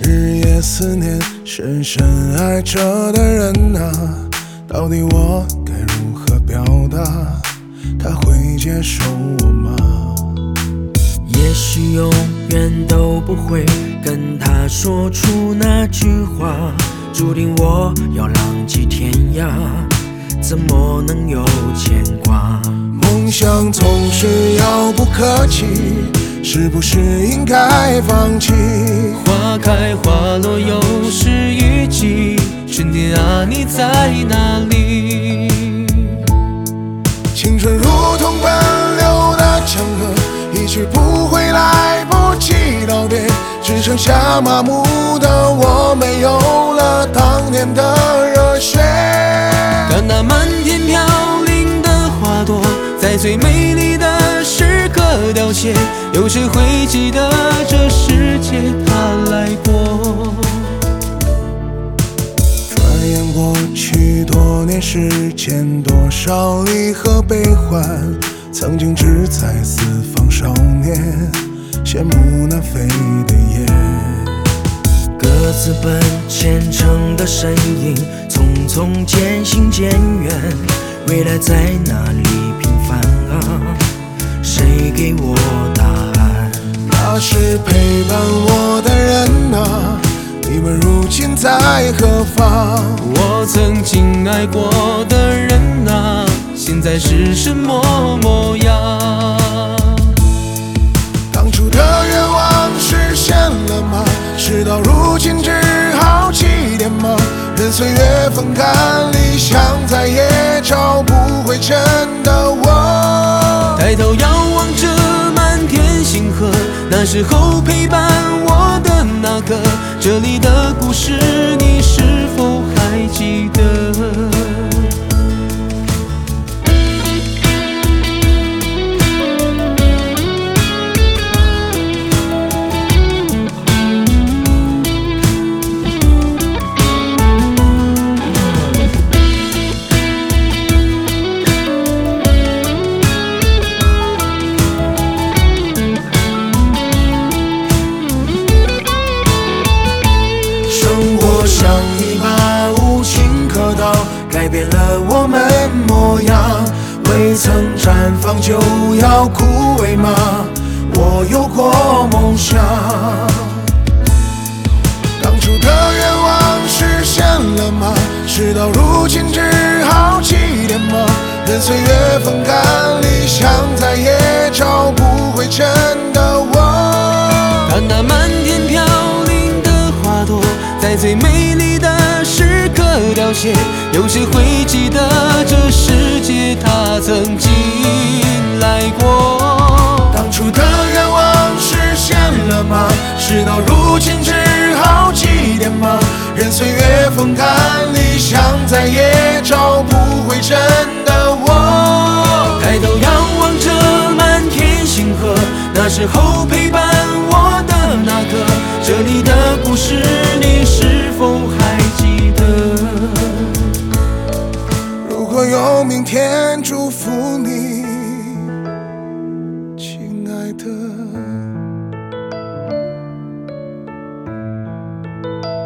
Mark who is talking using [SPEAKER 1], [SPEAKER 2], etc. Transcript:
[SPEAKER 1] 日夜思念，深深爱着的人啊，到底我该如何表达？他会接受我吗？
[SPEAKER 2] 也许永远都不会跟他说出那句话，注定我要浪迹天涯，怎么能有牵挂？
[SPEAKER 1] 梦想总是遥不可及，是不是应该放弃？
[SPEAKER 2] 花开花落又是雨季，春天啊，你在哪里？
[SPEAKER 1] 青春如同奔流的江河，一去不回，来不及道别，只剩下麻木的我，没有了当年的热血。
[SPEAKER 2] 看那满天飘零的花朵，在最美丽的时刻凋谢，有谁会记得这世界它来过？
[SPEAKER 1] 转眼过去多年，时间多少离合悲欢，曾经志在四方少年，羡慕那飞的雁。
[SPEAKER 2] 各自奔前程的身影，匆匆渐行渐远，未来在哪里平凡啊？谁给我答案？
[SPEAKER 1] 那是陪伴我的人啊，你们如今在何方？
[SPEAKER 2] 我曾经爱过的人啊，现在是什么模样？
[SPEAKER 1] 当初的愿望实现了吗？事到如今只好祭奠吗？任岁月风干，理想再也找不回真的我。
[SPEAKER 2] 抬头遥望着满天星河，那时候陪伴我的那个，这里的故事你是否还记得？
[SPEAKER 1] 像一把无情刻刀，改变了我们模样。未曾绽放就要枯萎吗？我有过梦想，当初的愿望实现了吗？事到如今只好祭奠吗？任岁月风干，理想再也找不回真的我。
[SPEAKER 2] 看那满天飘零的花朵，在最美丽的时刻凋谢，有谁会记得这世界它曾经来过？
[SPEAKER 1] 当初的愿望实现了吗？事到如今只好祭奠吗？任岁月风干，理想再也找不回真的我。
[SPEAKER 2] 抬头仰望着满天星河，那时候陪伴我的那个，这里的故事你是否还记得？
[SPEAKER 1] 如果有明天，祝福你，亲爱的。